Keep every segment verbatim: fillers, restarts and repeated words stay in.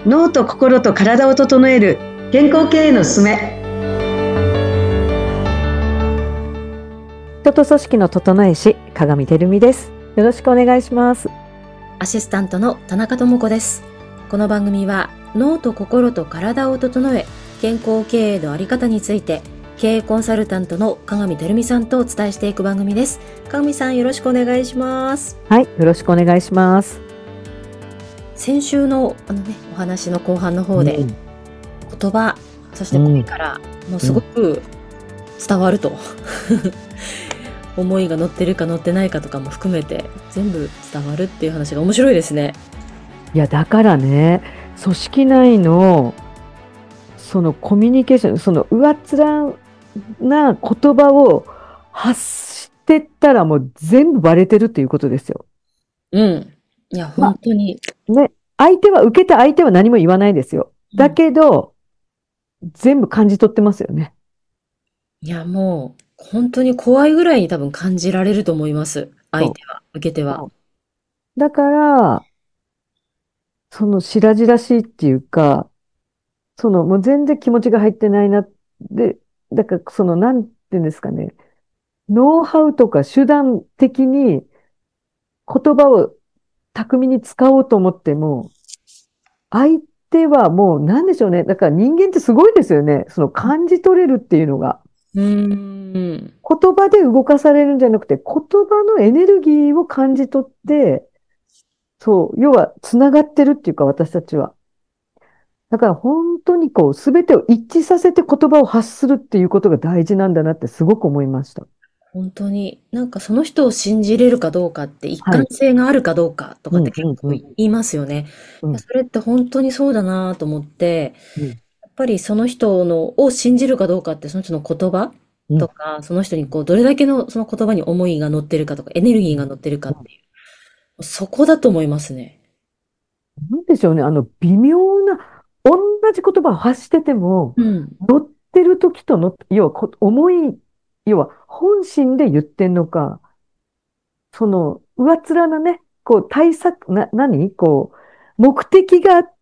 脳と心と体を整える健康経営のすすめ。 人と組織の整え師、鏡てるみです。よろしくお願いします。 アシスタントの田中智子です。この番組は脳と心と体を整え、健康経営のあり方について経営コンサルタントの鏡てるみさんとお伝えしていく番組です。鏡さん、よろしくお願いします。 はい、よろしくお願いします。 先週のあのね、お話の後半の方で、 うん、 言葉、そして声からもうすごく伝わると、うん、思いが乗ってるか乗ってないかとかも含めて全部伝わるっていう話が面白いですね。 いや、だからね、組織内のそのコミュニケーション、その上っ面な言葉を発してったらもう全部バレてるっていうことですよ。 うん。いや、本当に。 ま、ね、相手は、受けた相手は何も言わないですよ。だけど、うん、全部感じ取ってますよね。 いや、もう、本当に怖いぐらいに多分感じられると思います。相手は、受け手は。 だから、その白々しいっていうか、そのもう全然気持ちが入ってないな。で、だからそのなんていうんですかね、ノウハウとか手段的に言葉を巧みに使おうと思っても、相手はもう何でしょうね。だから人間ってすごいですよね。その感じ取れるっていうのが。 うーん。 言葉で動かされるんじゃなくて、言葉のエネルギーを感じ取って、そう、要は繋がってるっていうか、私たちは。だから本当にこう、すべてを一致させて言葉を発するっていうことが大事なんだなってすごく思いました。 本当に、なんかその人を信じれるかどうかって、一はい。 貫性があるかどうかとかって結構うんうんうん。 言いますよね。 うん。 いやそれって本当にそうだなと思って、 うん。 やっぱりその人のを信じるかどうかって、その人の言葉うん。 とか、その人にこう、どれだけのその言葉に思いが乗ってるかとか、エネルギーが乗ってるかっていう、そこだと思いますね。 なんでしょうね。あの、微妙な、同じ言葉を発してても、 うん。 乗ってる時との、要はこ、思い、要は本心で言ってんのか、その、上っ面なね、こう、対策、な、何こう、目的があって、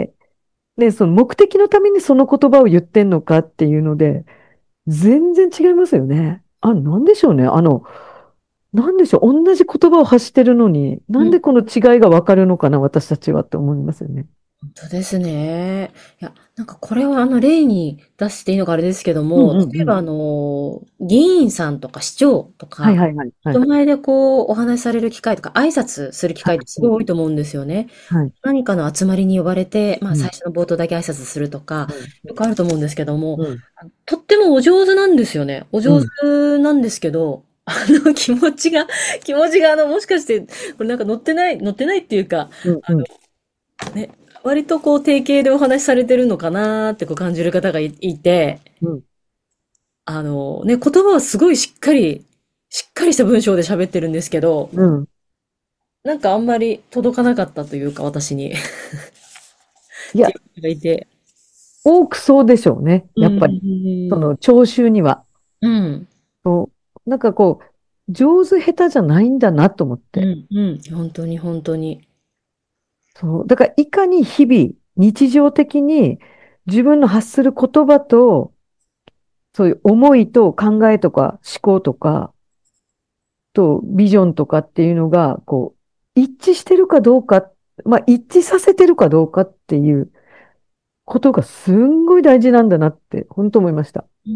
で、その目的のためにその言葉を言ってんのかっていうので、全然違いますよね。あ、なんでしょうね。あの、なんでしょう。同じ言葉を発してるのに、なうん。 んでこの違いがわかるのかな、私たちはって思いますよね。 本当ですね。いや、なんかこれはあの例に出していいのかあれですけどうんも、 うんうん。 例えばあの、議員さんとか市長とか、 はいはいはい。はい。 人前でこうお話しされる機会とか挨拶する機は会ってすごい多いと思うんですよね。 い。はい。 何かの集まりに呼ばれて、まあうん。 最初の冒頭だけ挨拶するとか、 うん。 よくあると思うんですけども、 うん。 あのとってもお上手なんですよね。お上うん。 手なんですけど、あの気持ちが、気持ちがあのもしかして、これなんか乗ってない、乗ってないっていうか、 うん。うん。 ね、割とこう定型でお話しされてるのかなーってこう感じる方がい、いて、 うん。 あのね、言葉はすごいしっかり、しっかりした文章で喋ってるんですけど、 うん。 なんかあんまり届かなかったというか、私に。っいや、 ていう人がいて。 多くそうでしょうね。 うやっぱり。そん。 の、聴衆には。 うん。 そう。なんかこう、上手下手じゃないんだなと思って。 うん。うん。本当に本当に。 そう。だから、いかに日々、日常的に自分の発する言葉と、そういう思いと考えとか思考とか、とビジョンとかっていうのが、こう、一致してるかどうか、まあ、一致させてるかどうかっていうことがすんごい大事なんだなって、本当思いました。 うん。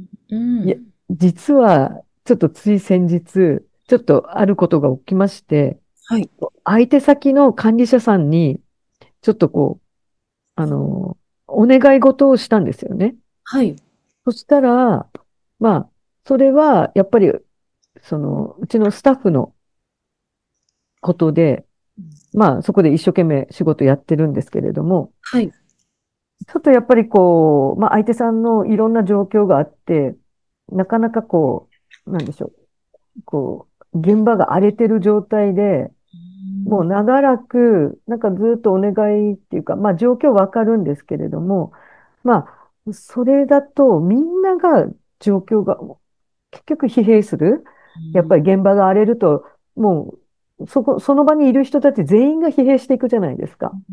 ういや、 ん。 実は、ちょっとつい先日、ちょっとあることが起きまして、 はい。 相手先の管理者さんに、ちょっとこう、あの、お願い事をしたんですよね。 はい。 そしたら、まあ、それは、やっぱり、その、うちのスタッフのことで、まあ、そこで一生懸命仕事やってるんですけれども、 はい。 ちょっとやっぱりこう、まあ、相手さんのいろんな状況があって、なかなかこう、なんでしょう、こう、現場が荒れてる状態で、もう長らく、なんかずっとお願いっていうか、まあ状況わかるんですけれども、まあ、それだとみんなが状況が結局疲弊する。やっぱり現場が荒れると、もう、そこ、その場にいる人たち全員が疲弊していくじゃないですか。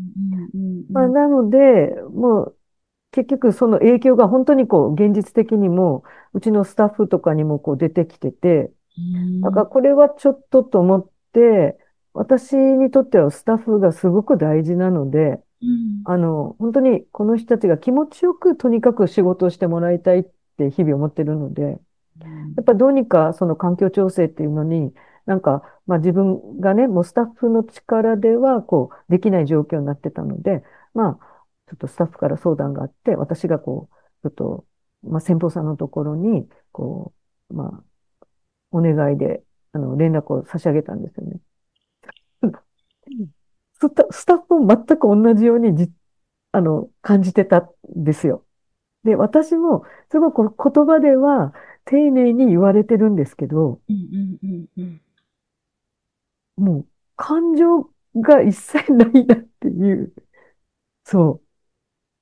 うんまあ、なので、もう結局その影響が本当にこう現実的にもうちのスタッフとかにもこう出てきてて、 うん。 だからこれはちょっとと思って、私にとってはスタッフがすごく大事なので、 うん。 あの、本当にこの人たちが気持ちよくとにかく仕事をしてもらいたいって日々思ってるので、やっぱどうにかその環境調整っていうのに、なんか、まあ自分がね、もうスタッフの力ではこうできない状況になってたので、まあ、ちょっとスタッフから相談があって、私がこう、ちょっと、まあ先方さんのところに、こう、まあ、お願いで、あの、連絡を差し上げたんですよね。スタ、スタッフも全く同じようにじ、あの、感じてたんですよ。で、私も、すごく言葉では丁寧に言われてるんですけど、 うんうんうんうん。 もう、感情が一切ないなっていう。そう。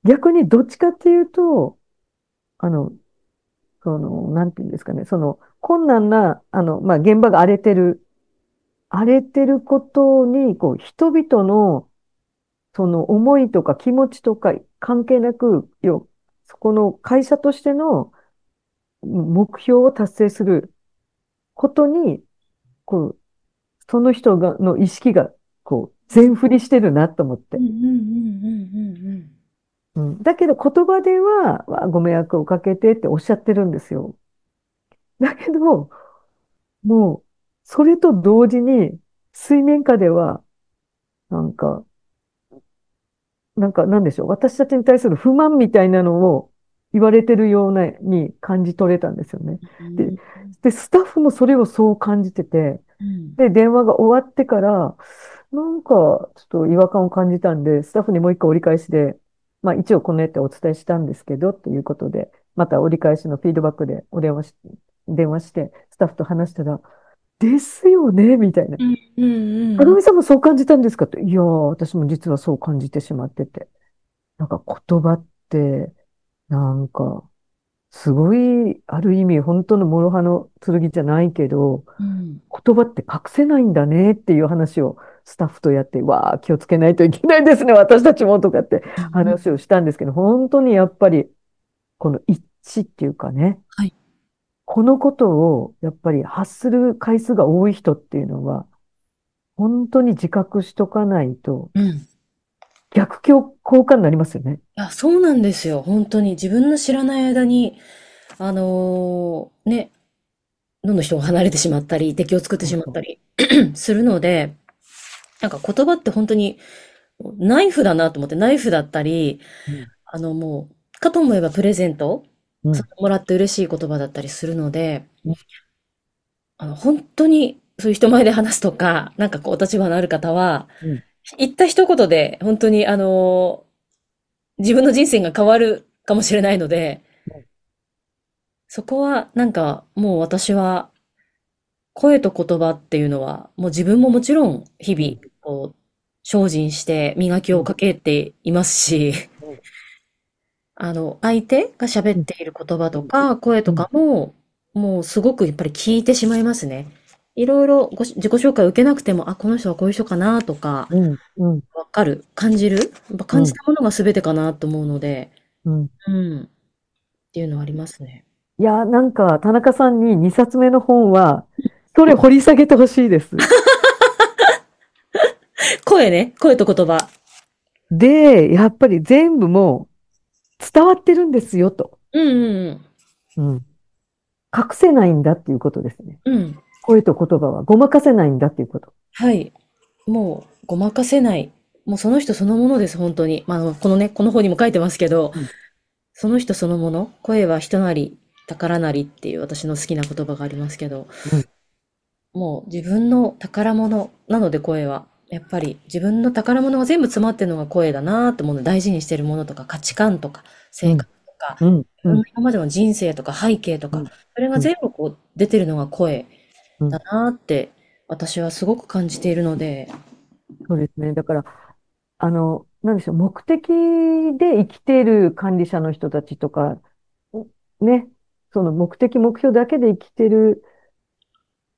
逆にどっちかっていうと、あの、その、なんていうんですかね、その、困難な、あの、まあ、現場が荒れてる、荒れてることに、こう、人々の、その思いとか気持ちとか関係なく、よ、そこの会社としての目標を達成することに、こう、その人が、の意識が、こう、全振りしてるなと思って。 うんうんうんうんうんうん、だけど言葉では、わご迷惑をかけてっておっしゃってるんですよ。だけど、もう、それと同時に、水面下では、なんか、なんか、なんでしょう。私たちに対する不満みたいなのを言われてるような、に感じ取れたんですよね。で、 うんで、スタッフもそれをそう感じてて、 うんで、電話が終わってから、なんか、ちょっと違和感を感じたんで、スタッフにもう一回折り返しで、まあ一応このやってお伝えしたんですけど、ということで、また折り返しのフィードバックでお電話し、電話して、スタッフと話したら、ですよね、みたいな。 うんうんうん。 高見さんもそう感じたんですかと。いやー、私も実はそう感じてしまってて。なんか言葉って、なんか、すごい、ある意味、本当の諸刃の剣じゃないけど、 うん言葉って隠せないんだねっていう話をスタッフとやって、わあ、気をつけないといけないですね、私たちもとかってうん話をしたんですけど、本当にやっぱり、この一致っていうかね、 はい。 このことをやっぱり発する回数が多い人っていうのは、本当に自覚しとかないと、 うん。い逆境効果になりますよね。 や、そうなんですよ。本当に自分の知らない間に、あのーね、どんどん人が離れてしまったり、敵を作ってそうそしまったりするので、なんか言葉って本当にナイフだなと思って、ナイフだったり、 う。うん。 あのもう、かと思えばプレゼント、 うん。 そのもらって嬉しい言葉だったりするので、 うん。 あの、本当にそういう人前で話すとか、なんかこう、お立場のある方は、 うん。 言った一言で、本当にあの、自分の人生が変わるかもしれないので、そこはなんかもう私は声と言葉っていうのは、もう自分ももちろん日々、 うん。 こう、精進して磨きうん。 をかけていますし、 うん。 あの、相手が喋うん。 っている言葉うん。 とか声とうん。 かも、もうすごくやっぱり聞いてしまいますね。いろいろごし自己紹介を受けなくても、あ、この人はこういう人かなとか、 うん。うん。 わかる、感じる、やっぱうん。 感じたものが全てかなと思うので、 うん。 うん、っていうのはありますね。 いや、なんか、田中さんににさつめの本は、それ掘り下げてほしいです。 声ね、声と言葉。 で、やっぱり全部もう伝わってるんですよと。 うんうんうん。隠せないんだっていうことですね。 うん。うん。 声と言葉はごまかせないんだっていうこと。 はい。もう、ごまかせない。もうその人そのものです、本当に。まあ、あのこのね、この本にも書いてますけど、 うん。 その人そのもの、声は人なり、宝なりっていう私の好きな言葉がありますけど、 うん。 もう自分の宝物なので声は、やっぱり自分の宝物が全部詰まってるのが声だなと思うの、大事にしてるものとか価値観とかうん。 性格とか、 うん。 自分のうん。 今までの人生とか背景とか、 うん。 それがうん。 全部こう出てるのが声うん。 だなって私はすごく感じているので、 そうですね。だから、あの、なんでしょう、目的で生きている管理者の人たちとか、ね、その目的、目標だけで生きてる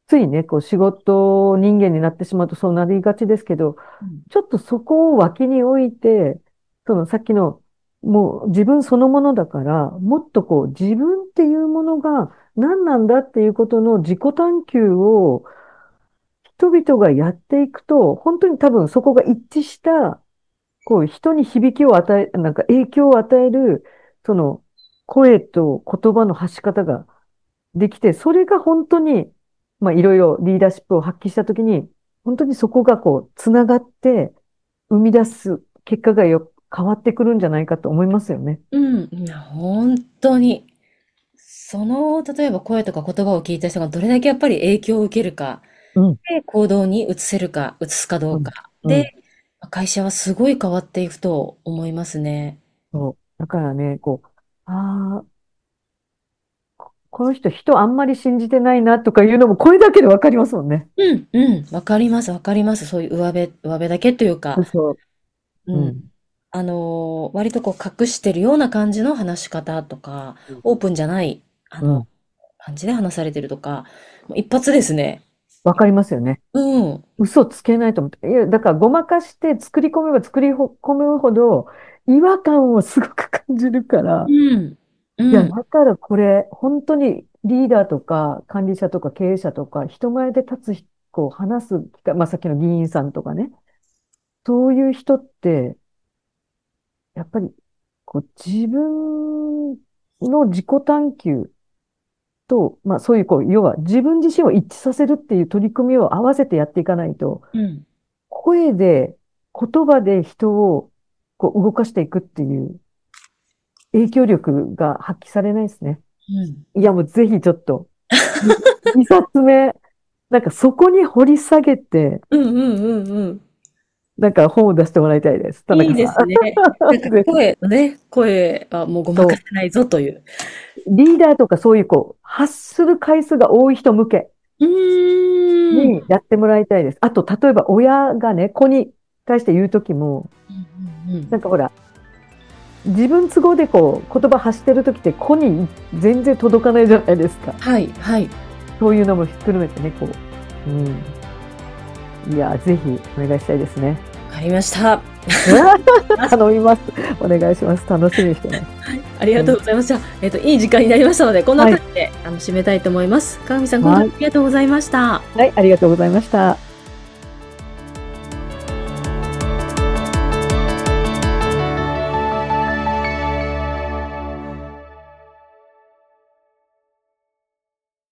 ついね、こう仕事人間になってしまうとそうなりがちですけど、 うんちょっとそこを脇に置いて、そのさっきの、もう自分そのものだから、もっとこう自分っていうものが何なんだっていうことの自己探求を人々がやっていくと、本当に多分そこが一致した、こう人に響きを与え、なんか影響を与える、その声と言葉の発し方ができて、それが本当に、まあいろいろリーダーシップを発揮したときに、本当にそこがこう、つながって生み出す結果がよ、変わってくるんじゃないかと思いますよね。 うん。いや、本当に、その、例えば声とか言葉を聞いた人がどれだけやっぱり影響を受けるか、 うん、 で、行動に移せるか、移すかどうん、 うか。 うん。 で、会社はすごい変わっていくと思いますね。 そう。だからね、こう、ああ、この人人あんまり信じてないなとかいうのもこれだけでわかりますもんね。 うん、うん。わかります、わかります。そういう上辺、上辺だけというか、 そう。ううん。 ん。 あのー割とこう隠してるような感じの話し方とか、オープンじゃない、あの、 うん。 感じで話されてるとか、もう一発ですね。 わかりますよね。 うん。 嘘つけないと思って。いや、だからごまかして作り込めば作り込むほど違和感をすごく感じるから、 うん。 いや、 うん。 だからこれ、本当にリーダーとか管理者とか経営者とか人前で立つ人、こう話す機会、まあさっきの議員さんとかね、そういう人って、やっぱりこう自分の自己探求と、まあそういうこう、要は自分自身を一致させるっていう取り組みを合わせてやっていかないと、 うん。 声で、言葉で人をこう動かしていくっていう影響力が発揮されないですね。 うん。 いや、もうぜひちょっと、にさつめ、なんかそこに掘り下げて、 うんうんうんうん。 なんか本を出してもらいたいです。田いい中さですね。なんかん。ぜひ声のね、声はもうごまかそせないぞという。 う。リーダーとかそういうこう、発する回数が多い人向けうーん。 にやってもらいたいです。あと、例えば親がね、子に対して言うときも、 うんうんうん。 なんかほら、自分都合でこう、言葉発してるときって子に全然届かないじゃないですか。 はい、はい。 そういうのもひっくるめてね、こう。うん。いや、ぜひお願いしたいですね。 わかりました。 頼みます。お願いします。楽しみにしてます。 ありがとうございました。えっと、いい時間になりましたので、こんな感じで、あの、締めたいと思います。鏡さん、今回はいありがとうございました。 はい、ありがとうございました。